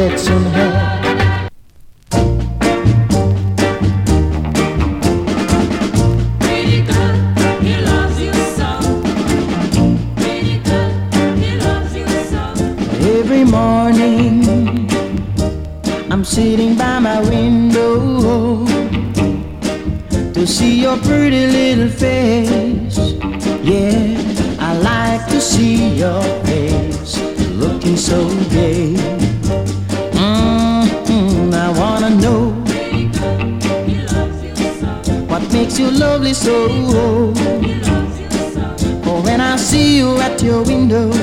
Stetson hat. Every morning I'm sitting by my window to see your pretty little face. Yeah, I like to see your face looking so gay. I wanna know what makes you lovely so. For when I see you at your window,